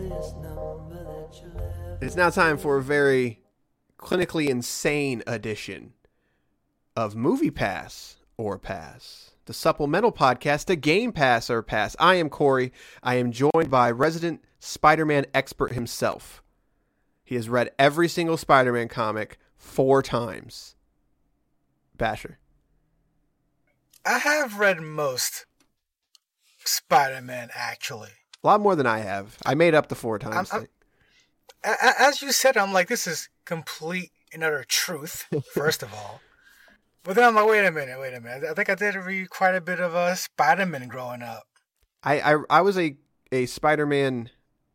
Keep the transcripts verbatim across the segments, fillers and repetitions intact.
It's now time for a very clinically insane edition of Movie Pass or Pass, the supplemental podcast to Game Pass or Pass. I am Corey. I am joined by resident Spider-Man expert himself. He has read every single Spider-Man comic four times. Basher. I have read most Spider-Man, actually. A lot more than I have. I made up the four times. I'm, I'm, as you said, I'm like, this is complete and utter truth, first of all. But then I'm like, wait a minute, wait a minute. I think I did read quite a bit of uh, Spider-Man growing up. I, I, I was a, a Spider-Man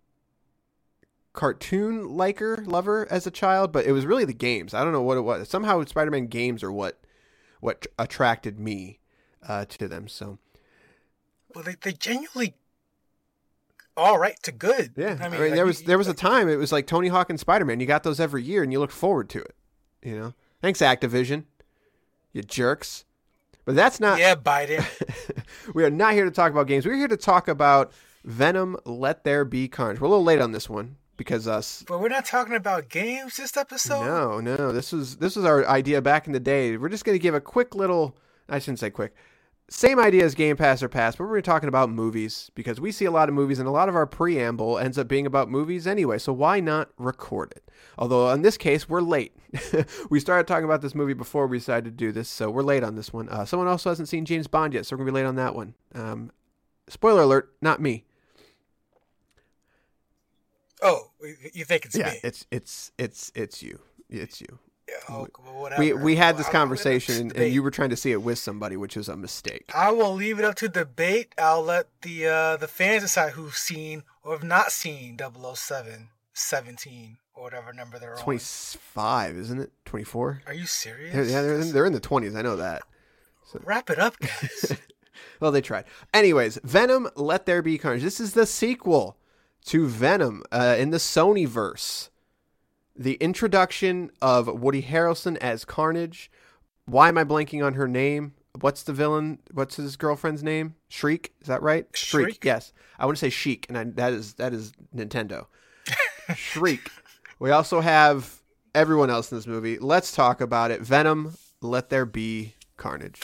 cartoon liker, lover as a child, but it was really the games. I don't know what it was. Somehow Spider-Man games are what what attracted me uh, to them. So, well, they they genuinely all right to good. Yeah, I mean, I mean like, there was you, there was like, a time it was like Tony Hawk and Spider-Man. You got those every year, and you looked forward to it. You know, thanks Activision, you jerks. But that's not. Yeah, Biden. We are not here to talk about games. We're here to talk about Venom: Let There Be Carnage. We're a little late on this one. Because us, but we're not talking about games this episode. No, no. This was this was our idea back in the day. We're just going to give a quick little. I shouldn't say quick. Same idea as Game Pass or Pass, but we're talking about movies because we see a lot of movies, and a lot of our preamble ends up being about movies anyway. So why not record it? Although in this case, we're late. We started talking about this movie before we decided to do this, so we're late on this one. Uh, someone also hasn't seen James Bond yet, so we're gonna be late on that one. Um, spoiler alert: not me. Oh, you think it's yeah, me? it's it's it's it's you. It's you. Yeah, oh, whatever. We we had this I'll conversation, and, and you were trying to see it with somebody, which was a mistake. I will leave it up to debate. I'll let the uh, the fans decide who've seen or have not seen double oh seven, seventeen, or whatever number they're on. twenty-five, isn't it? twenty-four? Are you serious? They're, yeah, they're in, they're in the twenties. I know that. So. Wrap it up, guys. Well, they tried. Anyways, Venom: Let There Be Carnage. This is the sequel to Venom uh, in the Sonyverse. The introduction of Woody Harrelson as Carnage. Why am I blanking on her name? What's the villain? What's his girlfriend's name? Shriek? Is that right? Shriek. Shriek. Yes. I want to say Sheik, and I, that is that is Nintendo. Shriek. We also have everyone else in this movie. Let's talk about it. Venom: Let There Be Carnage.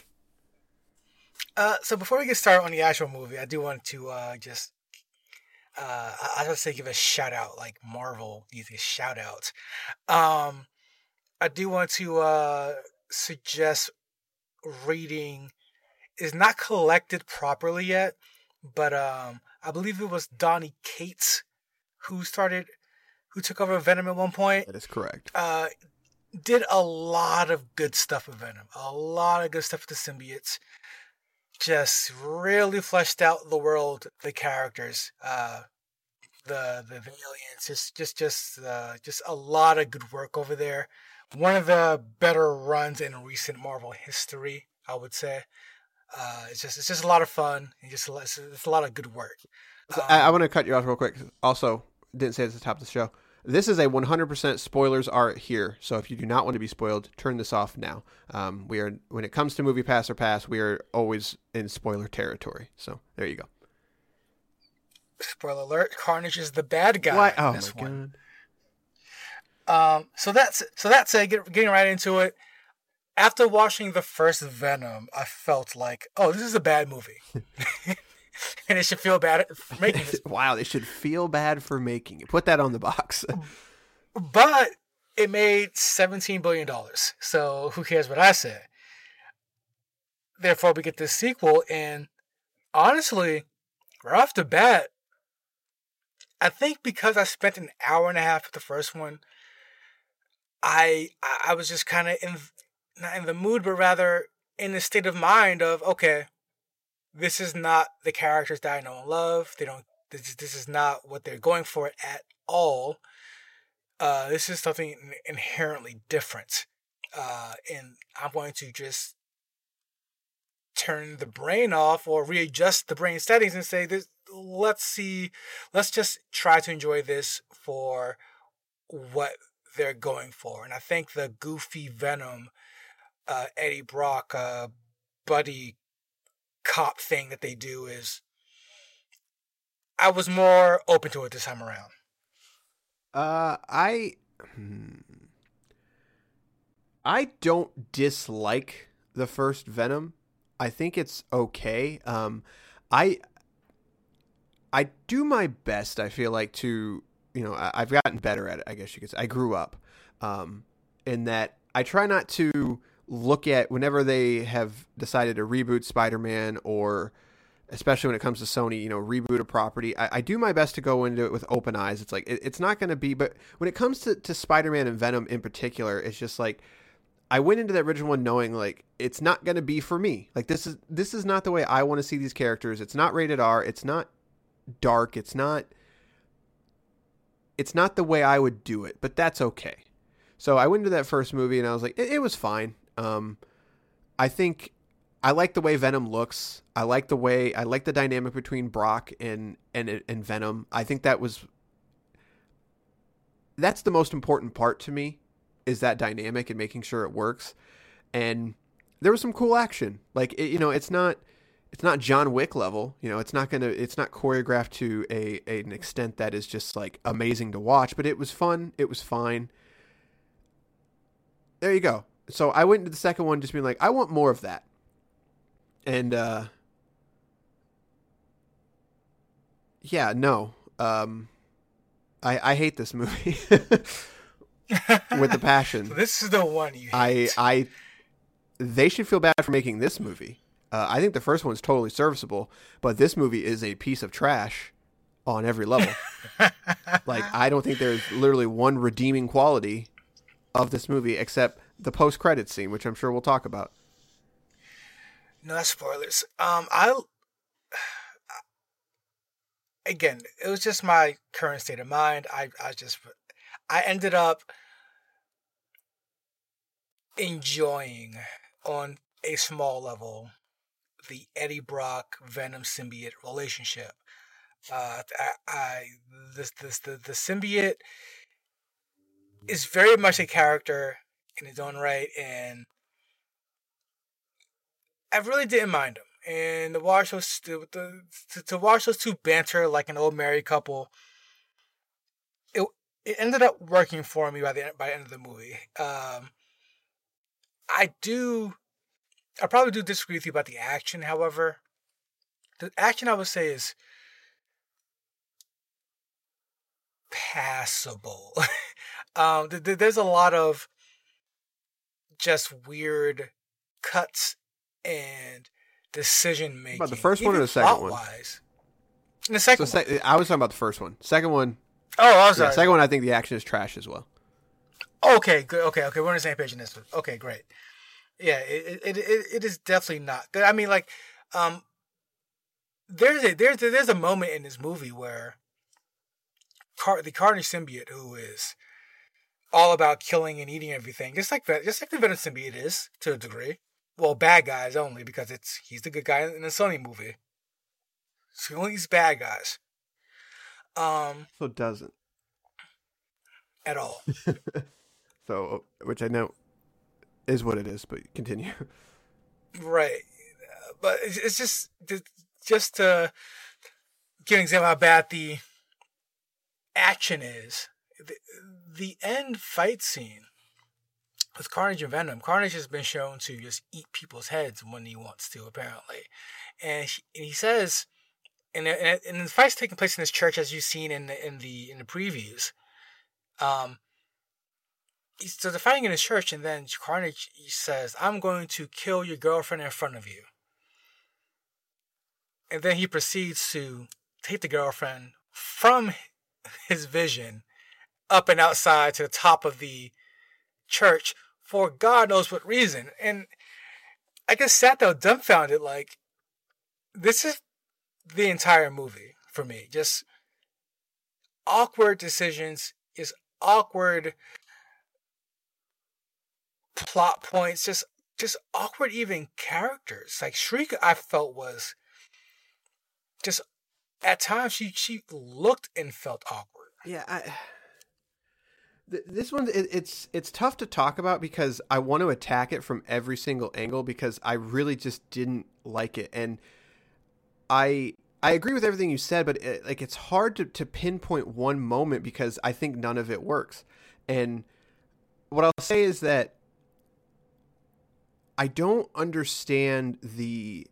Uh, so before we get started on the actual movie, I do want to uh, just Uh, I was say give a shout out, like Marvel needs a shout out. Um, I do want to uh, suggest reading is not collected properly yet, but um, I believe it was Donny Cates who started, who took over Venom at one point. That is correct. Uh, did a lot of good stuff with Venom, a lot of good stuff with the symbiotes. Just really fleshed out the world, the characters, uh, the the aliens. Just just just uh, just a lot of good work over there. One of the better runs in recent Marvel history, I would say. Uh, it's just it's just a lot of fun and just it's, it's a lot of good work. So um, I, I want to cut you off real quick. Also, didn't say it at the top of the show. This is a one hundred percent spoilers are here. So if you do not want to be spoiled, turn this off now. Um, we are, when it comes to Movie Pass or Pass, we are always in spoiler territory. So there you go. Spoiler alert: Carnage is the bad guy. Why? Oh in this my one. god. Um. So that's so that's it. Get, getting right into it. After watching the first Venom, I felt like, oh, this is a bad movie. And it should feel bad for making this. Wow, they should feel bad for making it. Put that on the box. But it made seventeen billion dollars. So who cares what I say? Therefore, we get this sequel. And honestly, right off the bat, I think because I spent an hour and a half with the first one, I I was just kind of in, not in the mood, but rather in the state of mind of, okay, this is not the characters that I know and love. They don't. This, this is not what they're going for at all. Uh, this is something inherently different, uh, and I'm going to just turn the brain off or readjust the brain settings and say, "This. Let's see. Let's just try to enjoy this for what they're going for." And I think the goofy Venom, uh, Eddie Brock, uh, buddy cop thing that they do is, I was more open to it this time around. Uh, I I don't dislike the first Venom. I think it's okay. Um, I I do my best. I feel like to you know I, I've gotten better at it. I guess you could say I grew up, um, in that I try not to look at whenever they have decided to reboot Spider-Man, or especially when it comes to Sony, you know, reboot a property. I, I do my best to go into it with open eyes. It's like it, it's not going to be, but when it comes to, to Spider-Man and Venom in particular, it's just like I went into that original one knowing like it's not going to be for me. Like this is this is not the way I want to see these characters. It's not rated R. It's not dark. It's not it's not the way I would do it, but that's okay. So I went into that first movie and I was like, it, it was fine. Um, I think I like the way Venom looks. I like the way I like the dynamic between Brock and and and Venom. I think that was that's the most important part to me, is that dynamic and making sure it works. And there was some cool action. Like it, you know, it's not it's not John Wick level. You know, it's not gonna it's not choreographed to a, a an extent that is just like amazing to watch. But it was fun. It was fine. There you go. So I went into the second one just being like, I want more of that. And uh, yeah, no, um, I I hate this movie with the passion. So this is the one you hate. I I they should feel bad for making this movie. Uh, I think the first one's totally serviceable, but this movie is a piece of trash on every level. Like I don't think there's literally one redeeming quality of this movie except the post-credits scene, which I'm sure we'll talk about. No, that's spoilers. Um, I again, it was just my current state of mind. I, I just, I ended up enjoying on a small level the Eddie Brock Venom symbiote relationship. Uh, I, I this this the the symbiote is very much a character in his own right, and I really didn't mind him. And to watch those to, to, to watch those two banter like an old married couple, it it ended up working for me by the by the end of the movie. Um, I do, I probably do disagree with you about the action. However, the action I would say is passable. um, th- th- there's a lot of just weird cuts and decision making. About the first one or the second one? Wise. In the second so one. Se- I was talking about the first one. Second one. Oh, I was sorry. Yeah, second one, I think the action is trash as well. Okay, good. Okay, okay. We're on the same page in this one. Okay, great. Yeah, it it it, it is definitely not. I mean, like, um, there's a there's a, there's a moment in this movie where Car- the Carnage symbiote, who is all about killing and eating everything, just like that, just like the Venom symbiote is to a degree. Well, bad guys only, because it's he's the good guy in the Sony movie. So he only eats bad guys. Um, so it doesn't at all. So, which I know is what it is, but continue. Right, but it's, it's just just to give an example how bad the action is. The, the end fight scene with Carnage and Venom. Carnage has been shown to just eat people's heads when he wants to, apparently, and he, and he says, and and, and the fight's taking place in this church, as you've seen in the in the in the previews. Um. So they're fighting in his church, and then Carnage says, "I'm going to kill your girlfriend in front of you." And then he proceeds to take the girlfriend from his vision up and outside to the top of the church for God knows what reason. And I just sat there dumbfounded, like, this is the entire movie for me. Just awkward decisions, is awkward plot points, just just awkward even characters. Like Shriek, I felt was just at times she she looked and felt awkward. Yeah, I, th- this one it, it's it's tough to talk about because I want to attack it from every single angle because I really just didn't like it, and I I agree with everything you said, but it, like it's hard to, to pinpoint one moment because I think none of it works. And what I'll say is that I don't understand the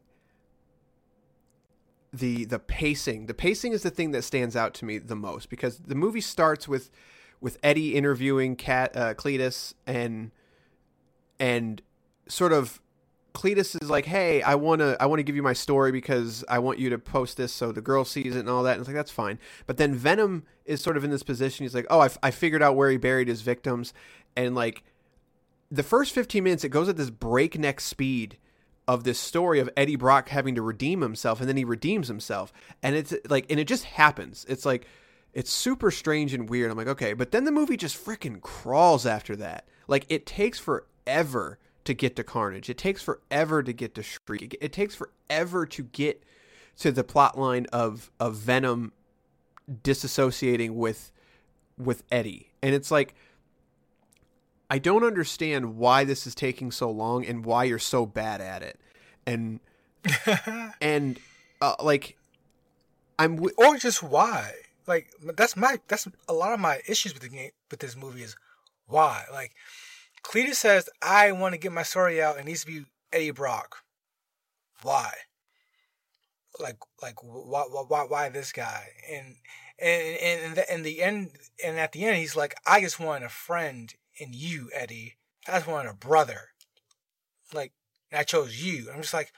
the the pacing. The pacing is the thing that stands out to me the most because the movie starts with with Eddie interviewing Cat uh, Cletus and and sort of Cletus is like, "Hey, I want to I want to give you my story because I want you to post this so the girl sees it and all that." And it's like, "That's fine." But then Venom is sort of in this position. He's like, "Oh, I, f- I figured out where he buried his victims." And like the first fifteen minutes, it goes at this breakneck speed of this story of Eddie Brock having to redeem himself, and then he redeems himself. And it's like, and it just happens. It's like, it's super strange and weird. I'm like, okay, but then the movie just freaking crawls after that. Like, it takes forever to get to Carnage. It takes forever to get to Shriek. It takes forever to get to the plot line of, of Venom disassociating with, with Eddie. And it's like, I don't understand why this is taking so long and why you're so bad at it. And, and, uh, like, I'm, w- or just why. Like, that's my, that's a lot of my issues with the game, with this movie is why. Like, Cletus says, I want to get my story out. It needs to be Eddie Brock. Why? Like, like, why, why, why this guy? And, and, and, and the, in the end, and at the end, he's like, I just want a friend in you, Eddie. I just wanted a brother. Like, and I chose you. I'm just like,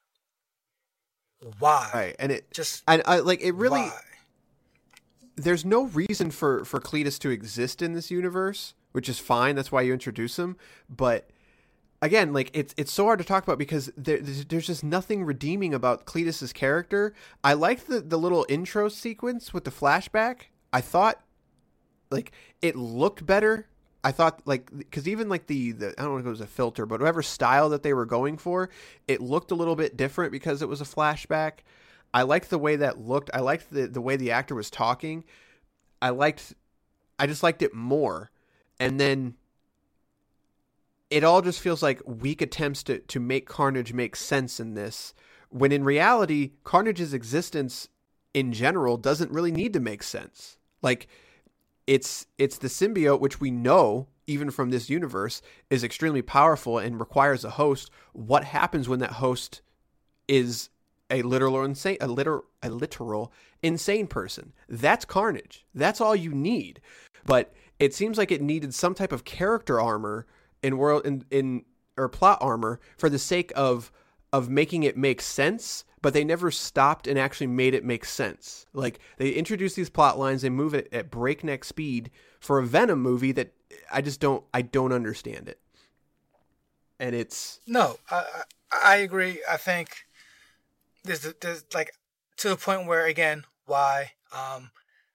why? Right. And it just, and I like it really, why? There's no reason for, for Cletus to exist in this universe, which is fine. That's why you introduce him. But again, like it's, it's so hard to talk about because there, there's, there's just nothing redeeming about Cletus's character. I liked the, the little intro sequence with the flashback. I thought like it looked better. I thought like, cause even like the, the, I don't know if it was a filter, but whatever style that they were going for, it looked a little bit different because it was a flashback. I liked the way that looked. I liked the, the way the actor was talking. I liked, I just liked it more. And then it all just feels like weak attempts to, to make Carnage make sense in this, when in reality, Carnage's existence in general doesn't really need to make sense. Like it's, it's the symbiote, which we know even from this universe is extremely powerful and requires a host. What happens when that host is a literal or insane, a literal, a literal insane person? That's Carnage. That's all you need. But it seems like it needed some type of character armor in world in, in or plot armor for the sake of of making it make sense, but they never stopped and actually made it make sense. Like they introduce these plot lines, they move it at breakneck speed for a Venom movie that I just don't I don't understand it. And it's no, I I, I agree. I think there's there's like to the point where again why um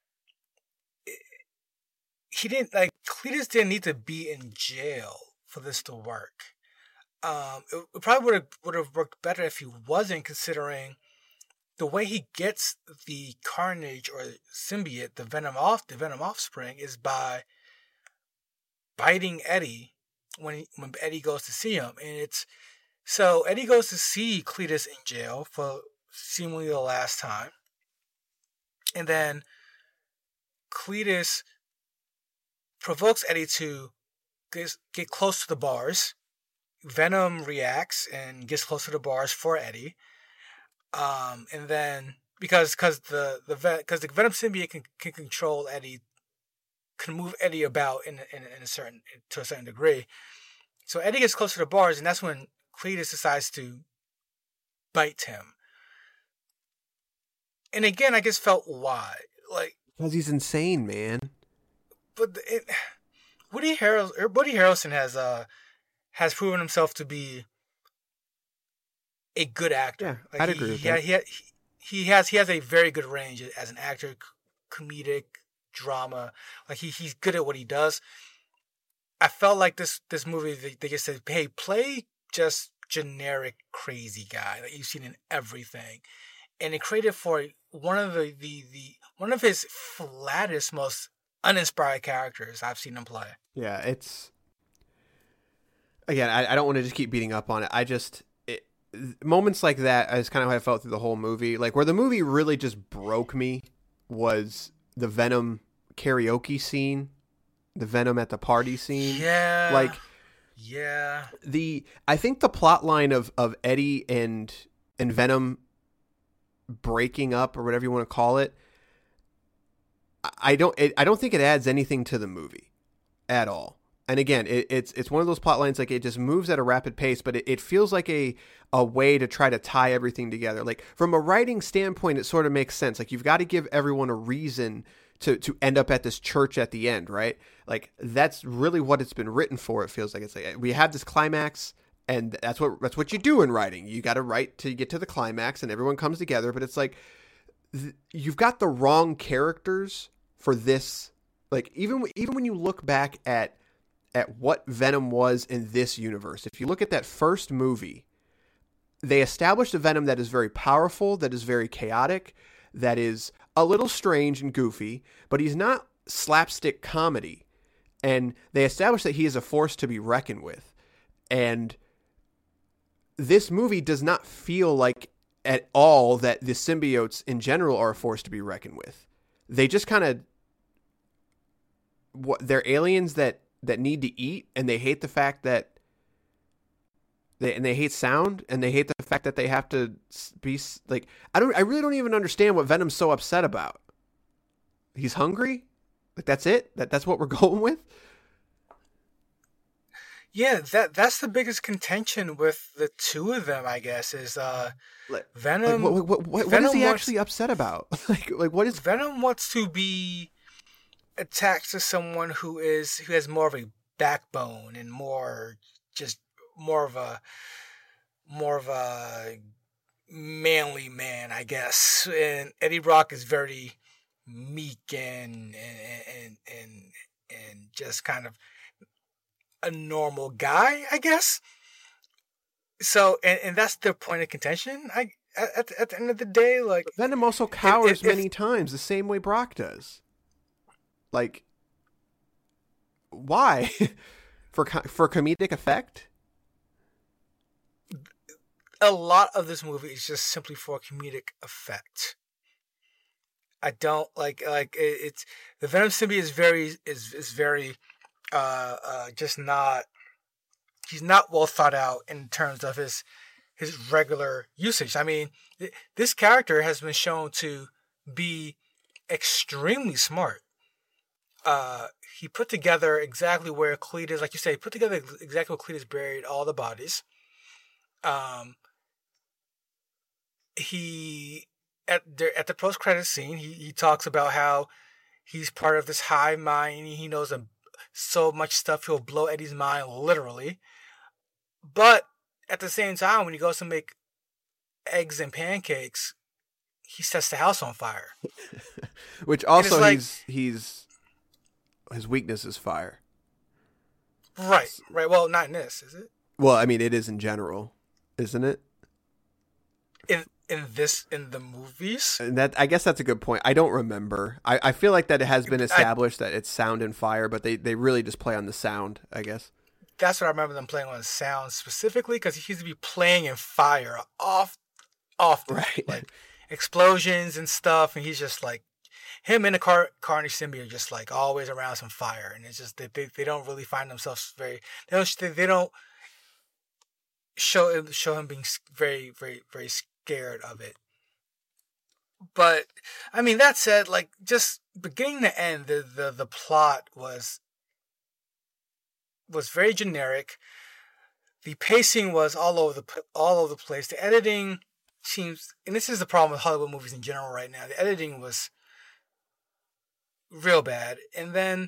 he didn't like Cletus didn't need to be in jail for this to work. Um, it, it probably would have would have worked better if he wasn't, considering the way he gets the Carnage or symbiote, the Venom off the Venom offspring, is by biting Eddie when he, when Eddie goes to see him, and it's so Eddie goes to see Cletus in jail for seemingly the last time, and then Cletus provokes Eddie to get, get close to the bars. Venom reacts and gets close to the bars for Eddie, um, and then because because the the because the Venom symbiote can, can control Eddie, can move Eddie about in in, in a certain to a certain degree. So Eddie gets close to the bars, and that's when Cletus decides to bite him. And again, I just felt why, like because he's insane, man. But it, Woody Harrelson, Woody Harrelson has uh has proven himself to be a good actor. Yeah, like I'd he, agree with he, that. He, he has he has a very good range as an actor, comedic, drama. Like he he's good at what he does. I felt like this this movie they, they just said, hey, play just generic crazy guy that you've seen in everything, and it created for one of the the, the one of his flattest, most uninspired characters I've seen him play. Yeah, it's again. I, I don't want to just keep beating up on it. I just it, moments like that is kind of how I felt through the whole movie. Like where the movie really just broke me was the Venom karaoke scene, the Venom at the party scene. Yeah. Like, yeah. The I think the plot line of, of Eddie and and Venom breaking up or whatever you want to call it, I don't it, I don't think it adds anything to the movie at all. And again, it, it's it's one of those plot lines, like it just moves at a rapid pace, but it, it feels like a a way to try to tie everything together. Like from a writing standpoint, it sort of makes sense. Like you've got to give everyone a reason to to end up at this church at the end, right? Like that's really what it's been written for. It feels like it's like we have this climax, and that's what that's what you do in writing. You got to write to get to the climax, and everyone comes together. But it's like th- you've got the wrong characters for this. Like even even when you look back at at what Venom was in this universe. If you look at that first movie, they established a Venom that is very powerful, that is very chaotic, that is a little strange and goofy, but he's not slapstick comedy. And they established that he is a force to be reckoned with. And this movie does not feel like at all that the symbiotes in general are a force to be reckoned with. They just kind of, what they're aliens that that need to eat, and they hate the fact that they and they hate sound, and they hate the fact that they have to be like, I don't I really don't even understand what Venom's so upset about. He's hungry? Like that's it? That that's what we're going with? Yeah, that that's the biggest contention with the two of them, I guess, is uh like, Venom. Like, what, what, what, what is he wants, actually upset about? like like what is Venom wants to be attached to someone who is who has more of a backbone and more just more of a more of a manly man, I guess. And Eddie Brock is very meek and and and and, and just kind of a normal guy, I guess. So and, and that's the point of contention. I at at the end of the day, like but Venom also cowers if, if, many times the same way Brock does. Like, why? for for comedic effect? A lot of this movie is just simply for comedic effect. I don't like like it, it's the Venom symbiote is very is is very uh uh just not he's not well thought out in terms of his his regular usage. I mean, th- this character has been shown to be extremely smart. Uh, he put together exactly where Cletus, like you say, put together exactly where Cletus buried all the bodies. Um, he at the at the post credit scene, he he talks about how he's part of this hive mind. He knows a, so much stuff he'll blow Eddie's mind literally. But at the same time, when he goes to make eggs and pancakes, he sets the house on fire. Which also like, he's he's. His weakness is fire. Right, right. Well, not in this, is it? Well, I mean, it is in general, isn't it? In in this, in the movies? And that I guess that's a good point. I don't remember. I, I feel like that it has been established I, that it's sound and fire, but they, they really just play on the sound, I guess. That's what I remember them playing on sound specifically, because he used to be playing in fire off, often. Right. Like explosions and stuff, and he's just like, him and the Car- Carnage symbiote are just like always around some fire, and it's just they they, they don't really find themselves very they don't they, they don't show show him being very very very scared of it. But I mean, that said, like just beginning to end, the the, the plot was was very generic. The pacing was all over the all over the place. The editing seems, and this is the problem with Hollywood movies in general right now. The editing was real bad, and then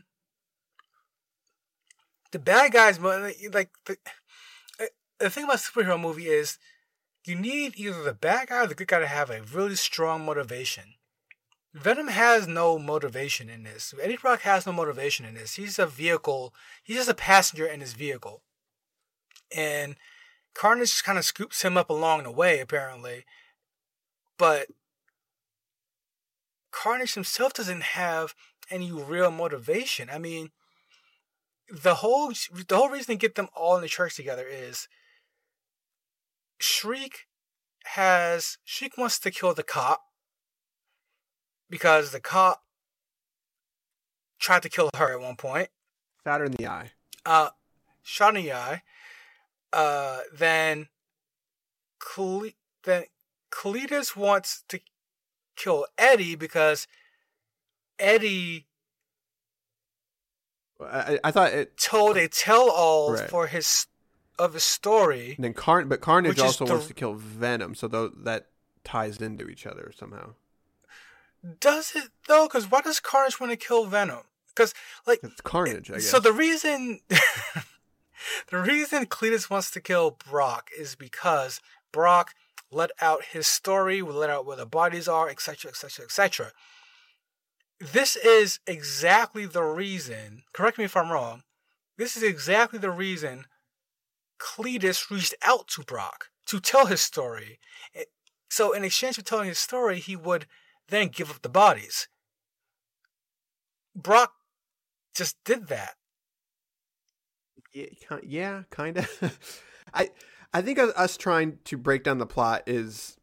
the bad guys, like the, the thing about a superhero movie is you need either the bad guy or the good guy to have a really strong motivation. Venom has no motivation in this. Eddie Brock has no motivation in this. He's a vehicle. He's just a passenger in his vehicle, and Carnage just kind of scoops him up along the way, apparently, but Carnage himself doesn't have any real motivation. I mean, the whole the whole reason to get them all in the church together is Shriek has Shriek wants to kill the cop because the cop tried to kill her at one point. Shot her in the eye. Uh, shot in the eye. Uh, then, Cle- then Cletus wants to kill Eddie because Eddie I, I thought it told a tell-all right. for his of his story. And then Car- but Carnage also the, wants to kill Venom, so th- that ties into each other somehow. Does it though? Because why does Carnage want to kill Venom? Because like it's Carnage, I guess. So the reason the reason Cletus wants to kill Brock is because Brock let out his story, let out where the bodies are, et cetera, et cetera, et cetera. This is exactly the reason. Correct me if I'm wrong. This is exactly the reason Cletus reached out to Brock to tell his story. So in exchange for telling his story, he would then give up the bodies. Brock just did that. Yeah, yeah kind of. I I think us trying to break down the plot is,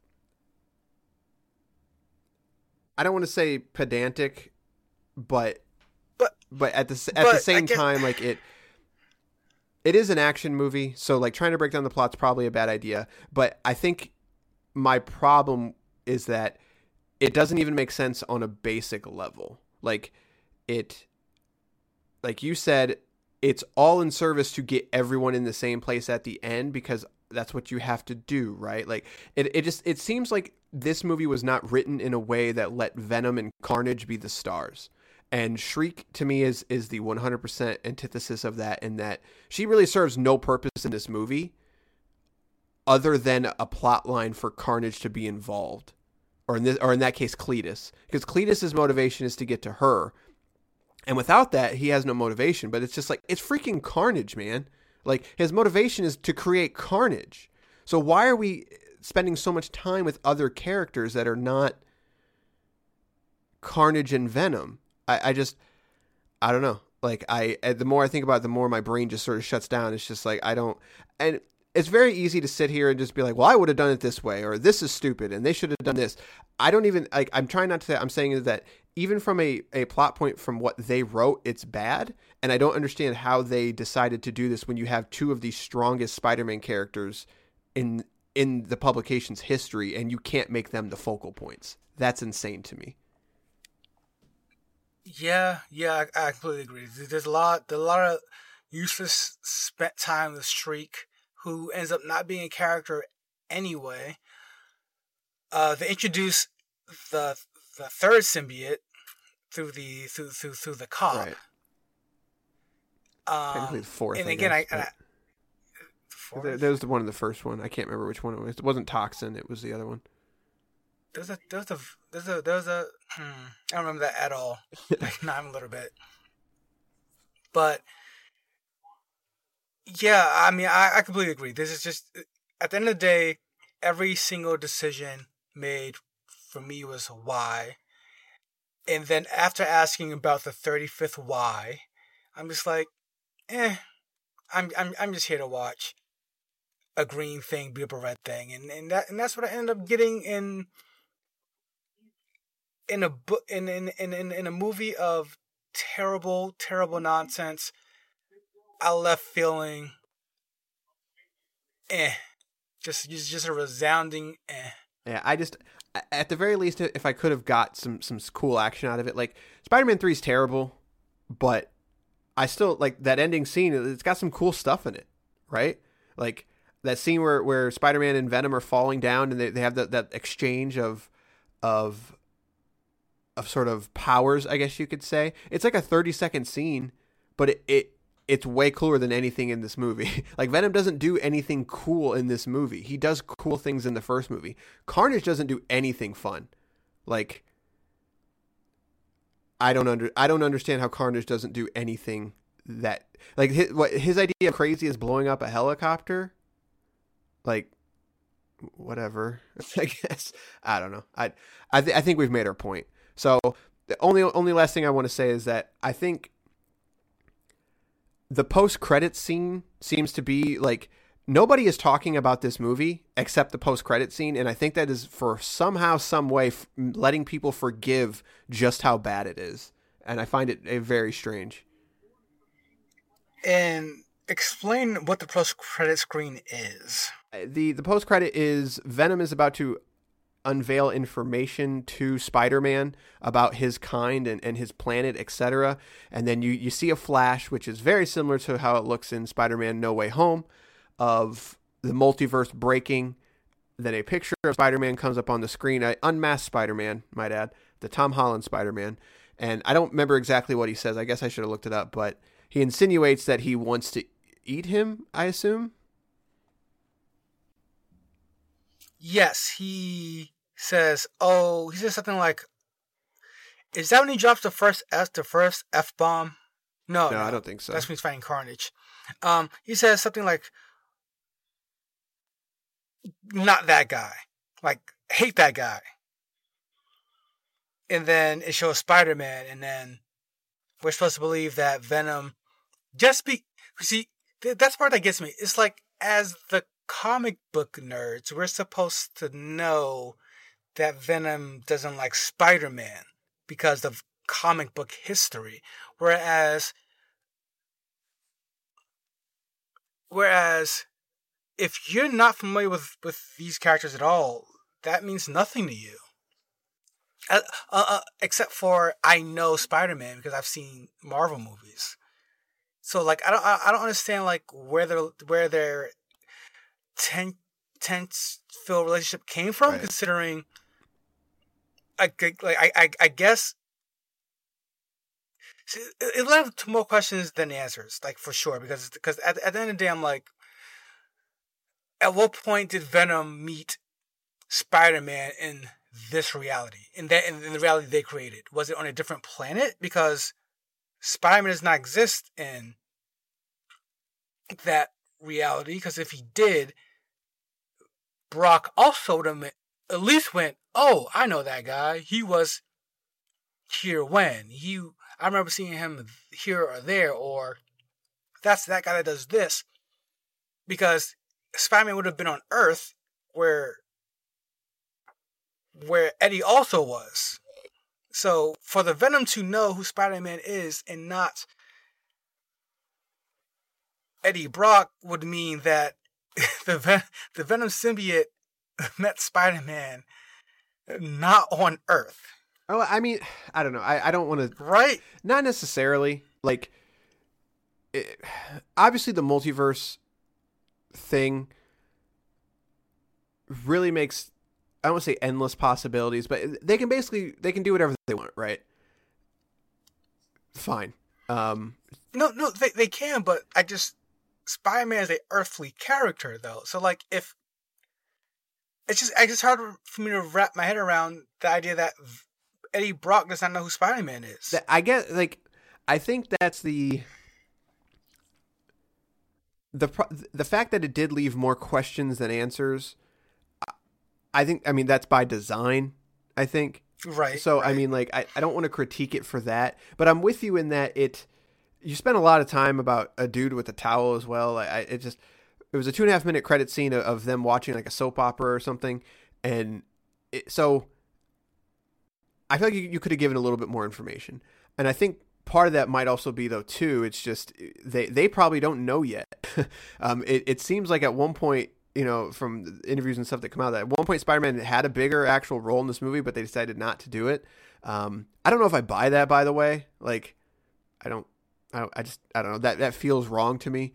I don't want to say pedantic, but but but at the at the same time, like it it is an action movie, so like trying to break down the plot's probably a bad idea. But I think my problem is that it doesn't even make sense on a basic level. Like it, like you said, it's all in service to get everyone in the same place at the end because that's what you have to do, right? Like it, it just, it seems like this movie was not written in a way that let Venom and Carnage be the stars. And Shriek to me is, is the one hundred percent antithesis of that, in that she really serves no purpose in this movie other than a plot line for Carnage to be involved. Or in this, or in that case, Cletus, because Cletus's motivation is to get to her. And without that, he has no motivation, but it's just like, it's freaking Carnage, man. Like, his motivation is to create carnage. So why are we spending so much time with other characters that are not Carnage and Venom? I, I just, I don't know. Like, I, the more I think about it, the more my brain just sort of shuts down. It's just like, I don't, and it's very easy to sit here and just be like, well, I would have done it this way, or this is stupid, and they should have done this. I don't even, like, I'm trying not to say, I'm saying that even from a, a plot point from what they wrote, it's bad. And I don't understand how they decided to do this when you have two of the strongest Spider-Man characters in in the publication's history, and you can't make them the focal points. That's insane to me. Yeah, yeah, I, I completely agree. There's a lot, there's a lot of useless spent time with Shriek, who ends up not being a character anyway. Uh, they introduce the the third symbiote through the through through through the cop. Right. Um, Technically the fourth. And I again, guess, I, I there, there was the one in the first one. I can't remember which one it was. It wasn't Toxin. It was the other one. There's a there's a there's a there's a hmm, I don't remember that at all. Like, not even a little bit. But yeah, I mean, I, I completely agree. This is just, at the end of the day, every single decision made for me was why. And then after asking about the thirty-fifth why, I'm just like, eh, I'm I'm I'm just here to watch a green thing beat up a red thing, and and that and that's what I ended up getting in in a book in in in in, in a movie of terrible terrible nonsense. I left feeling, eh, just just just a resounding eh. Yeah, I just, at the very least, if I could have got some some cool action out of it, like Spider-Man three is terrible, but I still like that ending scene. It's got some cool stuff in it, right? Like that scene where, where Spider-Man and Venom are falling down, and they, they have that, that exchange of of of sort of powers, I guess you could say. It's like a thirty second scene, but it, it it's way cooler than anything in this movie. Like, Venom doesn't do anything cool in this movie. He does cool things in the first movie. Carnage doesn't do anything fun. Like, I don't under I don't understand how Carnage doesn't do anything that, like, his, what his idea of crazy is blowing up a helicopter. Like, whatever. I guess I don't know. I I, th- I think we've made our point. So the only only last thing I want to say is that I think the post-credits scene seems to be like nobody is talking about this movie except the post-credit scene, and I think that is for somehow, some way, f- letting people forgive just how bad it is, and I find it uh, very strange. And explain what the post-credit screen is. The the post-credit is Venom is about to unveil information to Spider-Man about his kind and, and his planet, et cetera. And then you, you see a flash, which is very similar to how it looks in Spider-Man No Way Home, of the multiverse breaking. Then a picture of Spider-Man comes up on the screen, an unmasked Spider-Man, might add, the Tom Holland Spider-Man. And I don't remember exactly what he says. I guess I should have looked it up, but he insinuates that he wants to eat him, I assume. Yes, he says, oh, he says something like, is that when he drops the first F, the first F-bomb? No, no, no, I don't think so. That's when he's fighting Carnage. Um, he says something like, not that guy. Like, hate that guy. And then it shows Spider-Man, and then we're supposed to believe that Venom just be, see, that's the part that gets me. It's like, as the comic book nerds, we're supposed to know that Venom doesn't like Spider-Man because of comic book history. Whereas, whereas, if you're not familiar with, with these characters at all, that means nothing to you. Uh, uh, uh, except for I know Spider-Man because I've seen Marvel movies. So like I don't I, I don't understand like where their where their ten, tense filled relationship came from, right. Considering I like I, I I guess it left more questions than answers, like for sure, because because at at the end of the day I'm like, at what point did Venom meet Spider-Man in this reality, in that in, in the reality they created? Was it on a different planet? Because Spider-Man does not exist in that reality. Because if he did, Brock also would have at least went, "Oh, I know that guy. He was here when he. I remember seeing him here or there, or that's that guy that does this." Because Spider-Man would have been on Earth, where. where Eddie also was. So for the Venom to know who Spider-Man is and not Eddie Brock would mean that the Ven- the Venom symbiote met Spider-Man not on Earth. Oh, I mean, I don't know. I, I don't want to... Right? Not necessarily. Like, it, obviously the multiverse thing really makes... I don't want to say endless possibilities, but they can basically, they can do whatever they want, right? Fine. Um, no, no, they they can, but I just, Spider-Man is an earthly character, though. So, like, if, it's just, it's just hard for me to wrap my head around the idea that Eddie Brock does not know who Spider-Man is. I get, like, I think that's the, the, the fact that it did leave more questions than answers. I think, I mean, that's by design, I think. Right. So, right. I mean, like, I, I don't want to critique it for that, but I'm with you in that it, you spent a lot of time about a dude with a towel as well. I, I it just, it was a two and a half minute credit scene of, of them watching like a soap opera or something. And it, so I feel like you, you could have given a little bit more information. And I think part of that might also be though, too, it's just, they, they probably don't know yet. um, it, it seems like at one point, you know, from interviews and stuff that come out, that at one point Spider-Man had a bigger actual role in this movie, but they decided not to do it. Um, I don't know if I buy that, by the way. Like, I don't, I, I just, I don't know. That, that feels wrong to me.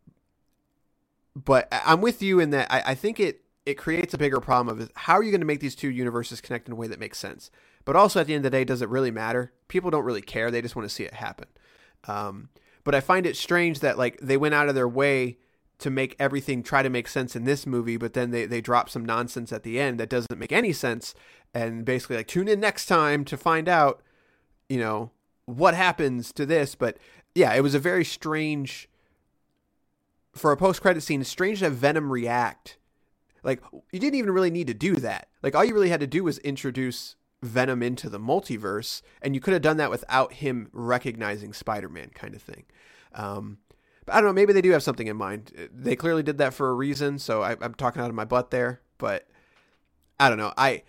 But I'm with you in that I, I think it, it creates a bigger problem of how are you going to make these two universes connect in a way that makes sense? But also at the end of the day, does it really matter? People don't really care. They just want to see it happen. Um, but I find it strange that like they went out of their way to make everything try to make sense in this movie, but then they, they drop some nonsense at the end that doesn't make any sense, and basically like tune in next time to find out, you know, what happens to this. But yeah, it was a very strange, for a post-credit scene, it's strange to have Venom react. Like, you didn't even really need to do that. Like, all you really had to do was introduce Venom into the multiverse, and you could have done that without him recognizing Spider-Man kind of thing. Um, But I don't know. Maybe they do have something in mind. They clearly did that for a reason. So I, I'm talking out of my butt there. But I don't know. I.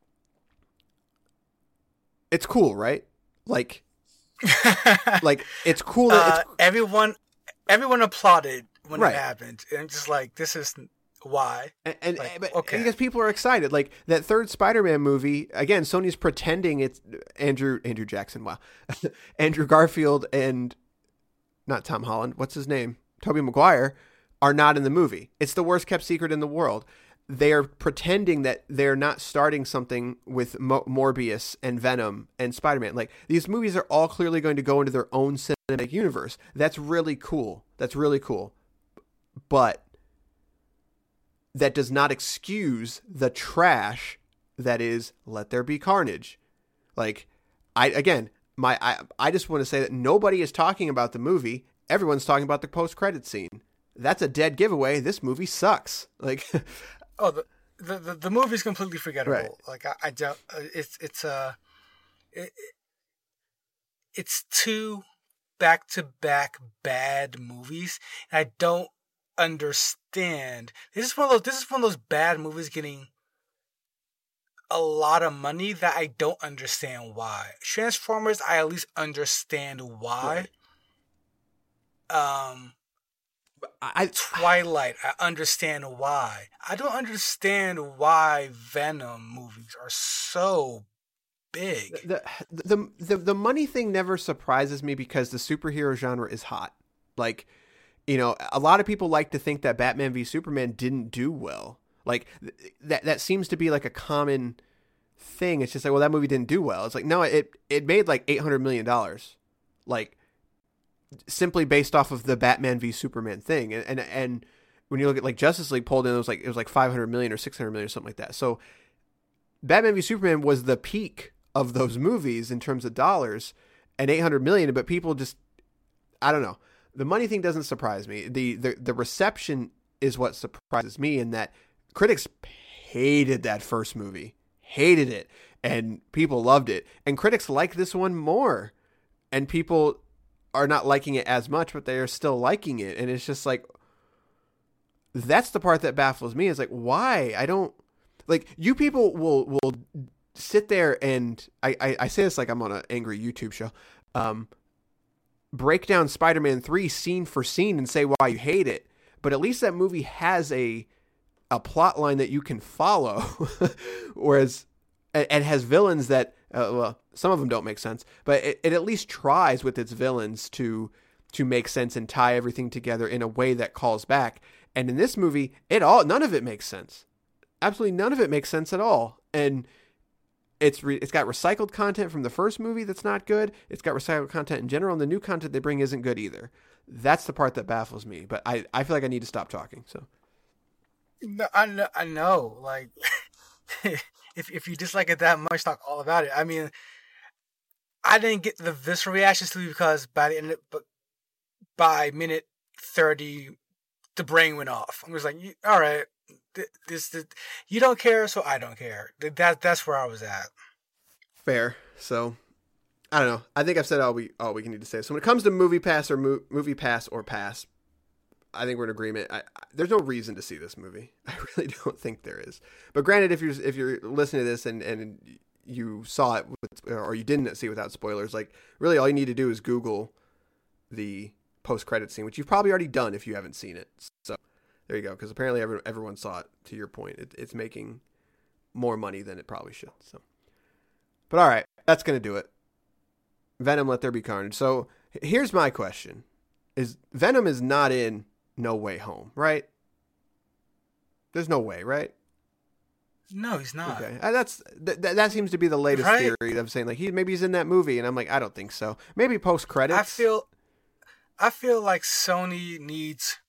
It's cool, right? Like, like it's cool that uh, it's, everyone, everyone applauded when Right. it happened, and I'm just like, this is why. and, and Like, but, okay. because people are excited. Like that third Spider-Man movie. Again, Sony's pretending it's Andrew Andrew Jackson. Wow, Andrew Garfield and not Tom Holland. What's his name? Tobey Maguire are not in the movie. It's the worst kept secret in the world. They are pretending that they're not starting something with Mo- Morbius and Venom and Spider-Man. Like, these movies are all clearly going to go into their own cinematic universe. That's really cool. That's really cool. But that does not excuse the trash that is Let There Be Carnage. Like, I again, my I, I just want to say that nobody is talking about the movie. Everyone's talking about the post-credit scene. That's a dead giveaway. This movie sucks. Like... Oh, the the the, the movie's completely forgettable. Right. Like I, I don't. uh, It's it's uh, it, it's two back to back bad movies, and I don't understand. This is one of those. This is one of those bad movies getting a lot of money that I don't understand why. Transformers, I at least understand why. Um. I, Twilight, I understand why. I don't understand why Venom movies are so big. the, the the the money thing never surprises me because the superhero genre is hot. Like, you know, a lot of people like to think that Batman v Superman didn't do well. Like that that seems to be like a common thing. It's just like, well, that movie didn't do well. It's like, no, it it made like eight hundred million dollars. Like, simply based off of the Batman v Superman thing. And, and, and when you look at like Justice League pulled in, it was like, it was like five hundred million or six hundred million or something like that. So Batman v Superman was the peak of those movies in terms of dollars and eight hundred million, but people just, I don't know. The money thing doesn't surprise me. The, the, the reception is what surprises me, in that critics hated that first movie, hated it, and people loved it. And critics like this one more, and people are not liking it as much, but they are still liking it. And it's just like, that's the part that baffles me, is like, why? I don't like, you people will, will sit there and I, I, I say this like I'm on an angry YouTube show, um, break down Spider-Man three scene for scene and say why you hate it. But at least that movie has a, a plot line that you can follow. Whereas, and, and has villains that, Uh, well, some of them don't make sense, but it, it at least tries with its villains to to make sense and tie everything together in a way that calls back. And in this movie, it all none of it makes sense. Absolutely none of it makes sense at all. And it's re, it's got recycled content from the first movie that's not good. It's got recycled content in general, and the new content they bring isn't good either. That's the part that baffles me. But I, I feel like I need to stop talking. So No, I know. I know. Like, if if you dislike it that much, talk all about it. I mean, I didn't get the visceral reactions to it because by the end, of, but by minute thirty, the brain went off. I was like, all right, this, this you don't care, so I don't care. That that's where I was at. fair. So I don't know. I think I've said all we all we can need to say. So when it comes to movie pass or mo- movie pass or pass, I think we're in agreement. I, I, there's no reason to see this movie. I really don't think there is. But granted, if you're if you're listening to this and, and you saw it with, or you didn't see it without spoilers, like really all you need to do is Google the post credit scene, which you've probably already done if you haven't seen it. So there you go. Because apparently every, everyone saw it. To your point, it, it's making more money than it probably should. So, but all right, that's gonna do it. Venom, Let There Be Carnage. So here's my question: Is Venom is not in No Way Home, right? There's no way, right? No, he's not. Okay, uh, that's th- th- that seems to be the latest Right? theory of saying like he maybe he's in that movie, and I'm like, I don't think so. Maybe post credits. I feel, I feel like Sony needs,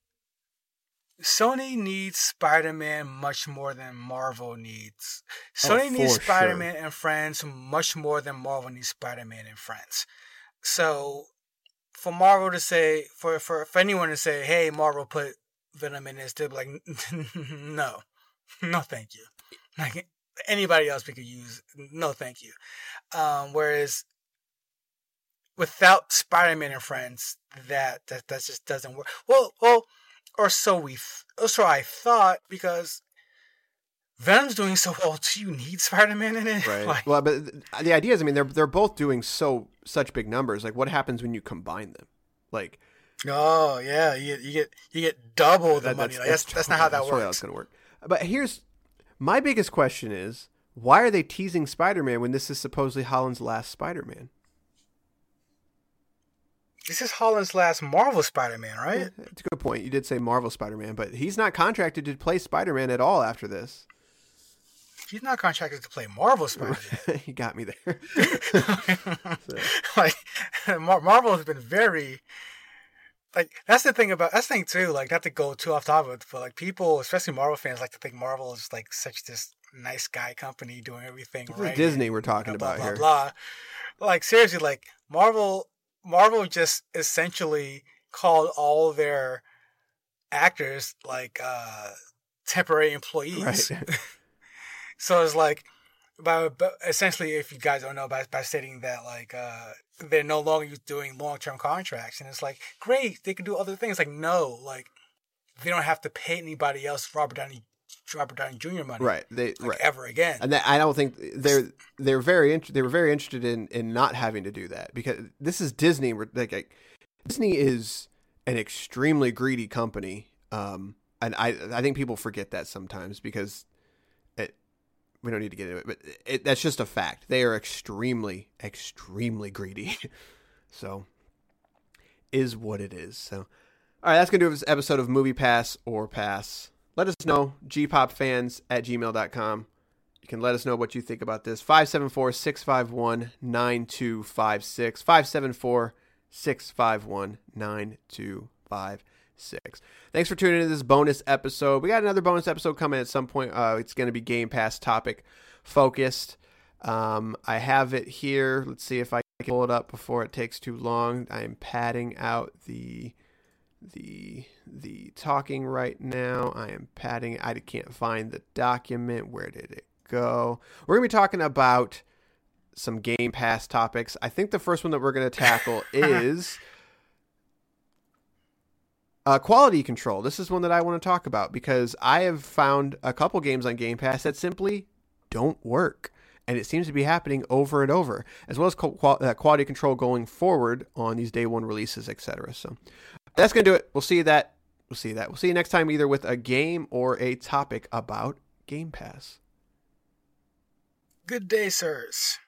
Sony needs Spider-Man much more than Marvel needs. Sony Oh, needs for Spider-Man and Friends much more than Marvel needs Spider-Man and Friends. So, for Marvel to say, for for, for anyone to say, hey, Marvel put Venom in this, they'd be like, no, no, thank you. Like anybody else we could use, no, thank you. Um, whereas without Spider-Man and friends, that that, that just doesn't work. Well, well, or so we, th- so I thought, because Venom's doing so well. Do you need Spider-Man in it? Right. Like, well, but the idea is, I mean, they're they're both doing so such big numbers. Like, what happens when you combine them? Like, oh yeah, you get you get you get double the that, money. That's, like, that's, that's, that's not how that that's works. That's how it's going to work. But here's my biggest question: is why are they teasing Spider-Man when this is supposedly Holland's last Spider-Man? This is Holland's last Marvel Spider-Man, right? Yeah, that's a good point. You did say Marvel Spider-Man, but he's not contracted to play Spider-Man at all after this. He's not contracted to play Marvel Spider-Man. You got me there. So. Like, Mar- Marvel has been very, like, that's the thing about, that's the thing too, like, not to go too off topic, but like people, especially Marvel fans, like to think Marvel is like such this nice guy company doing everything This right. is Disney we're talking blah, about blah, here. Blah, blah. Like, seriously, like, Marvel, Marvel just essentially called all their actors like uh, temporary employees. Right. So it's like, by, by essentially, if you guys don't know, by by stating that like uh, they're no longer doing long term contracts, and it's like, great, they can do other things. Like, no, like they don't have to pay anybody else Robert Downey Robert Downey Junior money, Right? They like, right ever again. And that, I don't think they're they're very int- they were very interested in in not having to do that, because this is Disney. Like, like Disney is an extremely greedy company, um, and I I think people forget that sometimes, because it, we don't need to get into it, but it, that's just a fact. They are extremely extremely greedy. So is what it is. So all right, that's gonna do this episode of Movie Pass or Pass. Let us know, g pop fans at gmail dot com. You can let us know what you think about this. five seven four, six five one, nine two five six. five seven four, six five one, nine two five six. Thanks for tuning in to this bonus episode. We got another bonus episode coming at some point. Uh, it's going to be Game Pass topic focused. Um, I have it here. Let's see if I can pull it up before it takes too long. I am padding out the... the the talking right now. I am padding. I can't find the document. Where did it go? We're gonna be talking about some Game Pass topics. I think the first one that we're gonna tackle is uh, quality control. This is one that I want to talk about, because I have found a couple games on Game Pass that simply don't work, and it seems to be happening over and over, as well as qual- uh, quality control going forward on these day one releases, et cetera. So that's going to do it. We'll see that. We'll see that. We'll see you next time, either with a game or a topic about Game Pass. Good day, sirs.